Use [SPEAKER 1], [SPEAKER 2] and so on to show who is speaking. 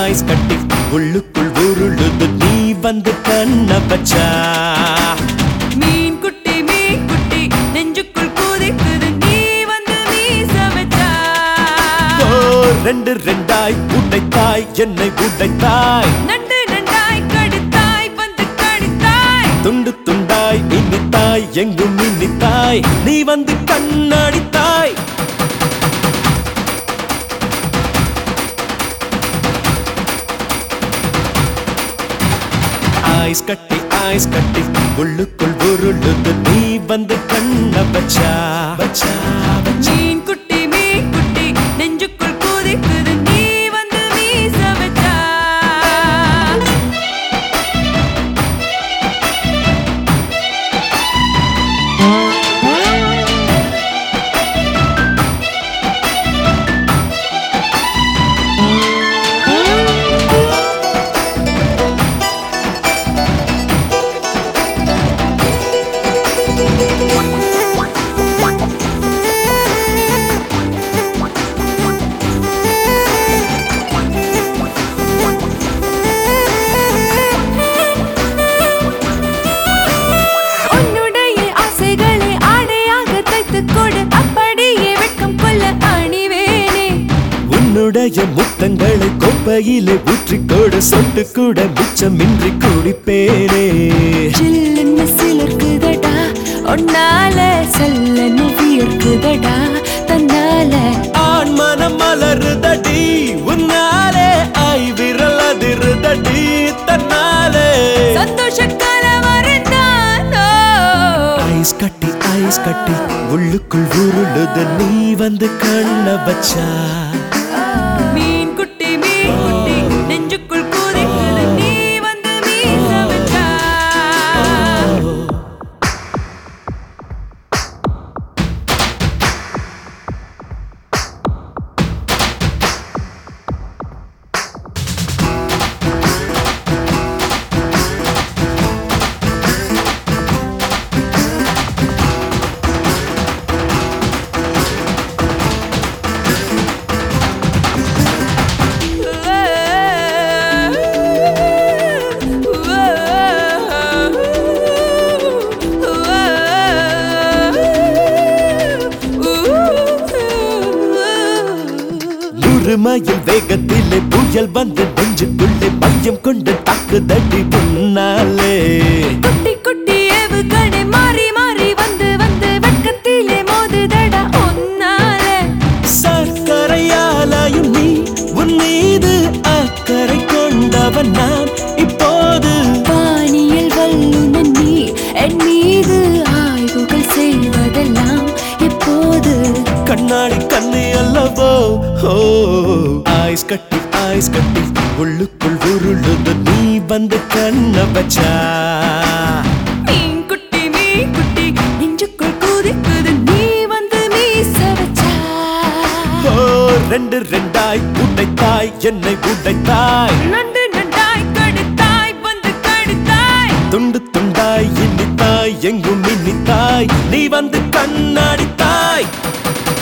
[SPEAKER 1] ice கட்டி உள்ளுக்குள் உருளுது நீ வந்து கண்ண பச்சா
[SPEAKER 2] மீன் குட்டி நெஞ்சுக்குள் கூதிக்குது நீ வந்து மீச வச்சா
[SPEAKER 1] ரெண்டு ரெண்டாய் உடைத்தாய் என்னை உடைத்தாய்
[SPEAKER 2] நண்டு நண்டாய் கடித்தாய் வந்து கடித்தாய்
[SPEAKER 1] துண்டு துண்டாய் இனித்தாய் எங்கும் இனித்தாய் நீ வந்து கண்ணடித்தாய் ஐஸ் கட்டி உள்ளுக்குள் உருளுது நீ வந்து கண்ண பச்சா பச்சா
[SPEAKER 2] மீன் குட்டி நெஞ்சுக்குள் கூதிக்குது நீ வந்து மீச வச்சா
[SPEAKER 1] உன்னுடைய முத்தங்களை கொப்பையிலே ஊற்றிக்கொடு சொட்டு கூட மிச்சமின்றி குடிப்பேனே
[SPEAKER 2] சில்லுன்னு சிலர்க்குதடா ஒன்னால சல்லன்னு வியர்க்குதடா தன்னால
[SPEAKER 1] ஆண் மனம் மலருதடி உன்னாலே ஐ விரல் அதிருதடி தன்னாலே
[SPEAKER 2] சந்தோஷ கலவரந்தானோ
[SPEAKER 1] ஐஸ் கட்டி உள்ளுக்குள் உருளுது நீ வந்து கண்ண பச்சா
[SPEAKER 2] மீன் குட்டி நெஞ்சுக்குள் கூதிக்குது நீ வந்து மீச வச்சா
[SPEAKER 1] மையில் வேகத்திலே புயல் வந்து நெஞ்சுக்குள்ளே மையம் கொண்டு தாக்குதடி முன்னாலே
[SPEAKER 2] குட்டி ஏவுகணை மாறி வந்து வெட்கத்திலே மோதுதடா ஒன்னாலே
[SPEAKER 1] சர்க்கரையாலாயும் நீ உன் மீது அக்கறை கொண்டவன் நான் இப்போது
[SPEAKER 2] வானியல் வல்லுநன் நீ என் மீது ஆய்வுகள் செய்வதெல்லாம் இப்போது
[SPEAKER 1] கண்ணாடி கண்ணி அல்லவோ ஐஸ் கட்டி உள்ளுக்குள் உருளுது நீ வந்து கண்ண பச்சா
[SPEAKER 2] மீன் குட்டி நெஞ்சுக்குள் கூதிக்குது நீ வந்து மீச வச்சா
[SPEAKER 1] ரெண்டு ரெண்டாய் உடைத்தாய் என்னை உடைத்தாய்
[SPEAKER 2] நண்டு நண்டாய் கடித்தாய் வந்து கடித்தாய்
[SPEAKER 1] துண்டு துண்டாய் இனித்தாய் எங்கும் இனித்தாய் நீ வந்து கண்ணடித்தாய்